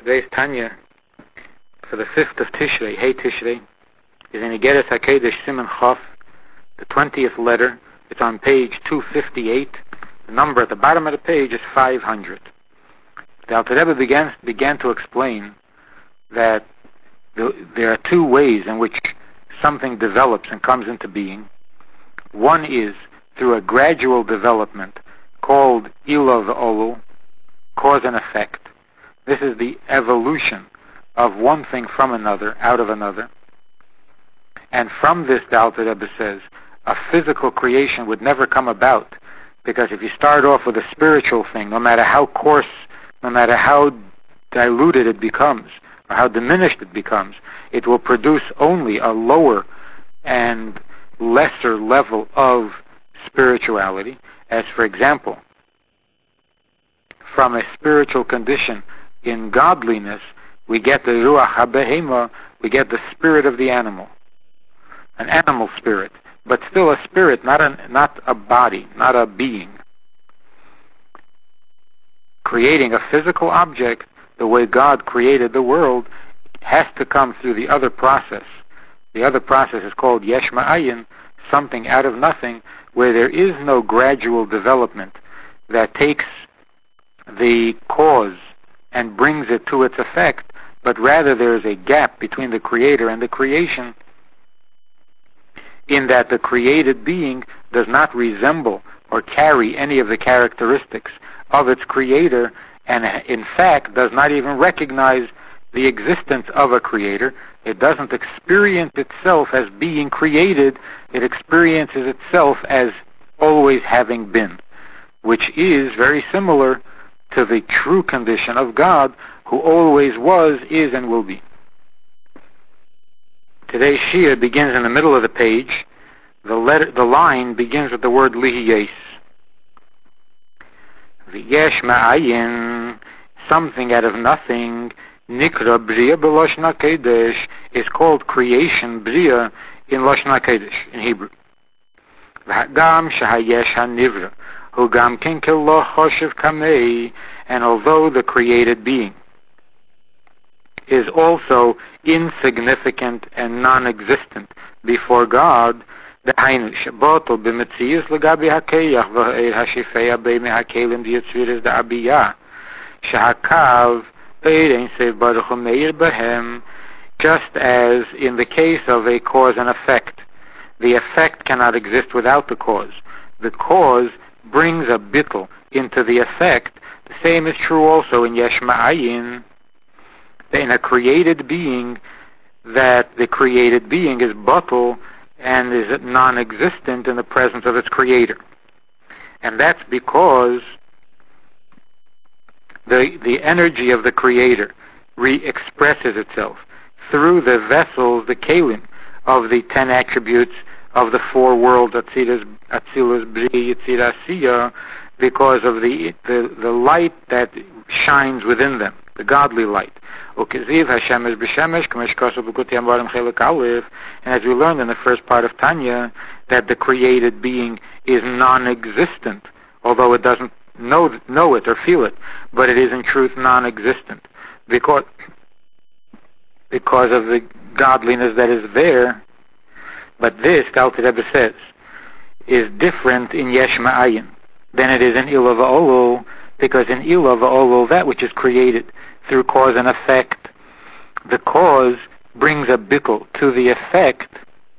Today's Tanya for the 5th of Tishrei, Hey Tishrei, is in Igeres HaKedesh Siman Chof, the 20th letter. It's on page 258. The number at the bottom of the page is 500. The Alter Rebbe began to explain that there are two ways in which something develops and comes into being. One is through a gradual development called Ila v'Olul, cause and effect. This is the evolution of one thing from another, out of another. And from this, the Alter Rebbe says, a physical creation would never come about, because if you start off with a spiritual thing, no matter how coarse, no matter how diluted it becomes, or how diminished it becomes, it will produce only a lower and lesser level of spirituality. As for example, from a spiritual condition in godliness, we get the Ruach HaBehema, we get the spirit of the animal, an animal spirit, but still a spirit, not a body, not a being. Creating a physical object the way God created the world has to come through the other process. The other process is called Yesh Ma'ayin, something out of nothing, where there is no gradual development that takes the cause and brings it to its effect, but rather there is a gap between the creator and the creation, in that the created being does not resemble or carry any of the characteristics of its creator, and in fact does not even recognize the existence of a creator. It doesn't experience itself as being created, it experiences itself as always having been, which is very similar to the true condition of God, who always was, is, and will be. Today's Shia begins in the middle of the page. The line begins with the word lihiyes. V'yesh ma'ayin, something out of nothing, nikra bria b'loshna kodesh, is called creation, bria, in Loshna Kodesh, in Hebrew. V'hagam shahayesh hanivra, hu gam ken kelo choshev kamei, and although the created being is also insignificant and non-existent before God, דהיינו שבוטל במציאות לגבי הכיח והעיר השפע בי מהכלים דיוצרירס דעבייה שהקו עיר אין סוף ברוך הוא מאיר בהם, just as in the case of a cause and effect. The effect cannot exist without the cause. The cause brings a bittul into the effect. The same is true also in Yesh Ma'ayin, in a created being, that the created being is bottle and is non-existent in the presence of its creator. And that's because the energy of the creator re-expresses itself through the vessels, the kelim, of the 10 attributes of the 4 worlds, Atzilus, Bri, Yitzir, Asiya, because of the light that shines within them, the godly light. And as we learned in the first part of Tanya, that the created being is non-existent, although it doesn't know it or feel it, but it is in truth non-existent, because of the godliness that is there. But this, the Alter Rebbe says, is different in Yesh Ma'ayin than it is in Ila v'Olul, because in Ila v'Olul, that which is created through cause and effect, the cause brings a bittul to the effect,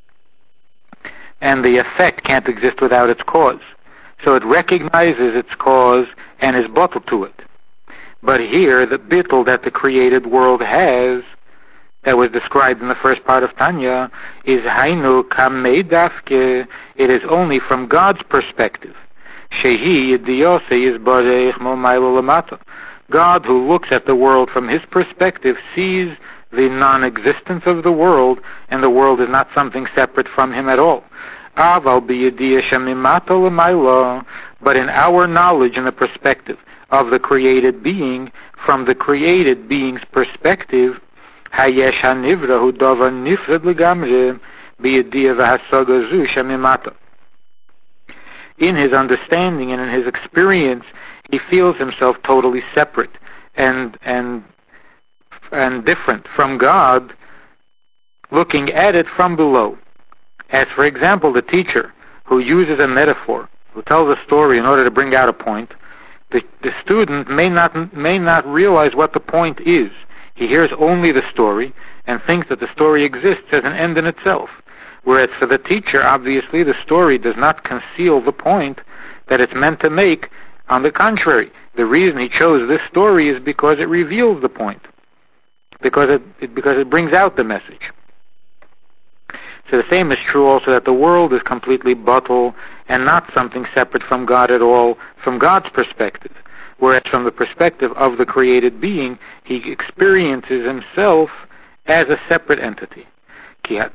and the effect can't exist without its cause. So it recognizes its cause and is bottled to it. But here, the bittul that the created world has, that was described in the first part of Tanya, is hainu kamei dafke. It is only from God's perspective. Shehi yidiyose is barech mo mailo lamata. God, who looks at the world from his perspective, sees the non-existence of the world, and the world is not something separate from him at all. Aval biyidiyah shemimata l'maylo, but in our knowledge and the perspective of the created being, from the created being's perspective, hayesh hanivra hu davar nifred legamre biyidiyah v'hasaga zu shemimata. In his understanding and in his experience, he feels himself totally separate and and different from God, looking at it from below. As, for example, the teacher who uses a metaphor, who tells a story in order to bring out a point, the student may not realize what the point is. He hears only the story and thinks that the story exists as an end in itself. Whereas for the teacher, obviously, the story does not conceal the point that it's meant to make. On the contrary, the reason he chose this story is because it reveals the point, because it brings out the message. So the same is true also that the world is completely batel and not something separate from God at all, from God's perspective. Whereas from the perspective of the created being, he experiences himself as a separate entity. Because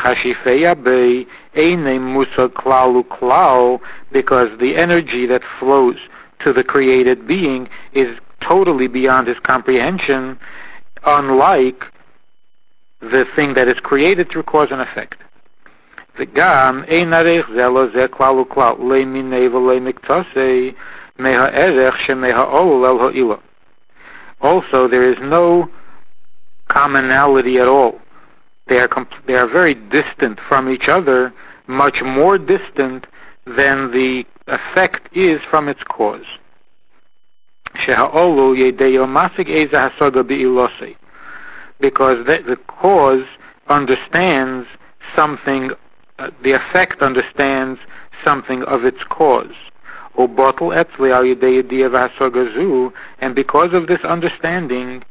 the energy that flows to the created being is totally beyond his comprehension, unlike the thing that is created through cause and effect. Also, there is no commonality at all. They are very distant from each other, much more distant than the effect is from its cause. Because the cause understands something, the effect understands something of its cause. And because of this understanding,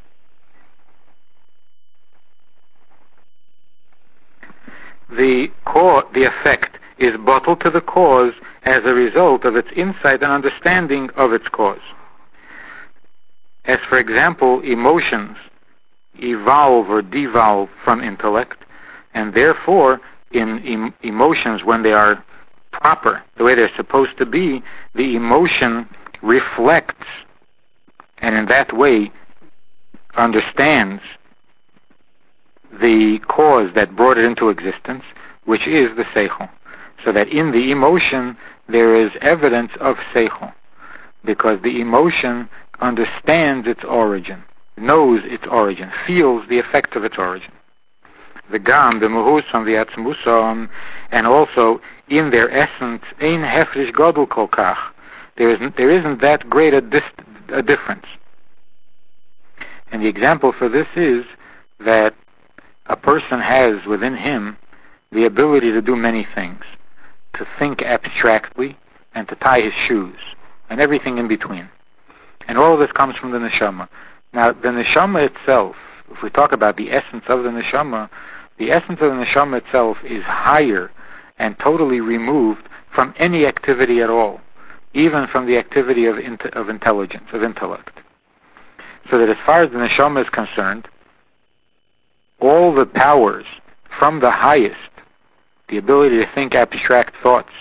the effect is bottled to the cause as a result of its insight and understanding of its cause. As, for example, emotions evolve or devolve from intellect, and therefore, in emotions, when they are proper, the way they're supposed to be, the emotion reflects, and in that way understands the cause that brought it into existence, which is the seichel. So that in the emotion there is evidence of seichel, because the emotion understands its origin, knows its origin, feels the effect of its origin. The gam, the muhusam, the atzmusam, and also in their essence, ein hefrish gadol kol kach. There isn't that great a difference. And the example for this is that a person has within him the ability to do many things, to think abstractly and to tie his shoes, and everything in between. And all of this comes from the neshama. Now, the neshama itself, if we talk about the essence of the neshama itself is higher and totally removed from any activity at all, even from the activity of intelligence, of intellect. So that as far as the neshama is concerned, all the powers from the highest, the ability to think abstract thoughts,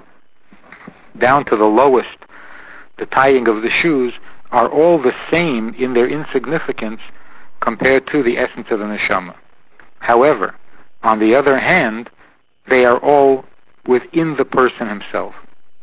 down to the lowest, the tying of the shoes, are all the same in their insignificance compared to the essence of the neshama. However, on the other hand, they are all within the person himself.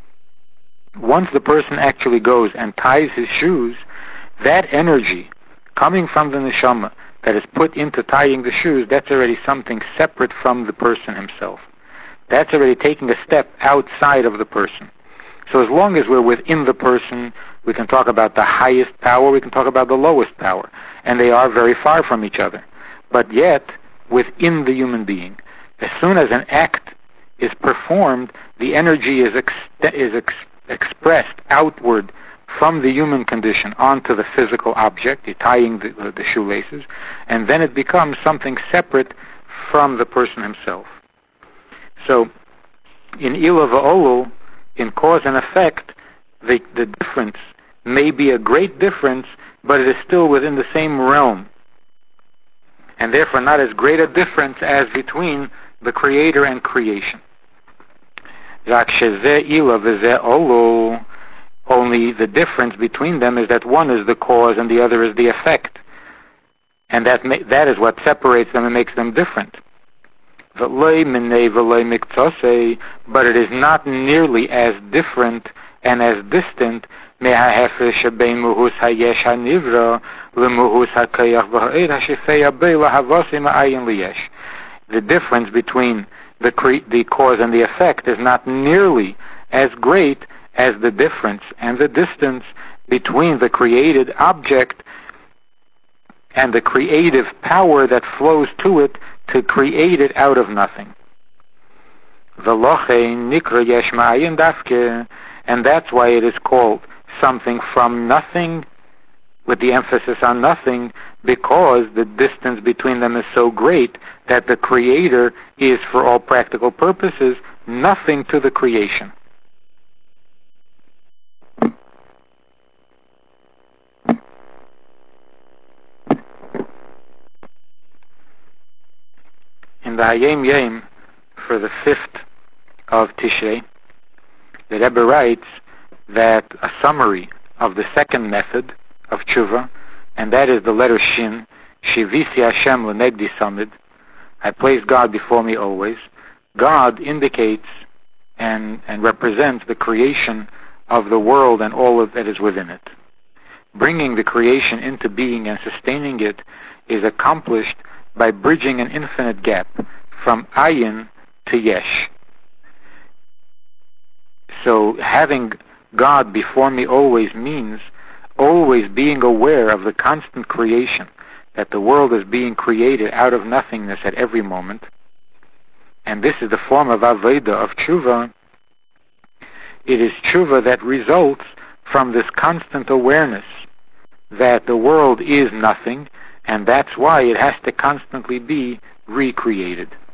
Once the person actually goes and ties his shoes, that energy coming from the neshama that is put into tying the shoes, that's already something separate from the person himself. That's already taking a step outside of the person. So as long as we're within the person, we can talk about the highest power, we can talk about the lowest power, and they are very far from each other. But yet, within the human being, as soon as an act is performed, the energy is expressed outward from the human condition onto the physical object, the tying the shoelaces, and then it becomes something separate from the person himself. So, in Ila v'Olul, in cause and effect, the difference may be a great difference, but it is still within the same realm, and therefore not as great a difference as between the creator and creation. Only the difference between them is that one is the cause and the other is the effect, and that is what separates them and makes them different. But it is not nearly as different and as distant מההפרש שבין מהות היש הנברא למהות הכוח והעיר השפע בי להבוס עם העין ליש. The difference between the cause and the effect is not nearly as great as the difference and the distance between the created object and the creative power that flows to it to create it out of nothing. And that's why it is called something from nothing, with the emphasis on nothing, because the distance between them is so great that the Creator is, for all practical purposes, nothing to the creation. In the Hayom Yom, for the 5th of Tishrei, the Rebbe writes that a summary of the second method of tshuva, and that is the letter Shin, Shivisi Hashem L'negdi Samid, I place God before me always. God indicates and represents the creation of the world and all of that is within it. Bringing the creation into being and sustaining it is accomplished by bridging an infinite gap from ayin to yesh. So having God before me always means always being aware of the constant creation, that the world is being created out of nothingness at every moment. And this is the form of Aveda, of tshuva. It is tshuva that results from this constant awareness that the world is nothing, and that's why it has to constantly be recreated.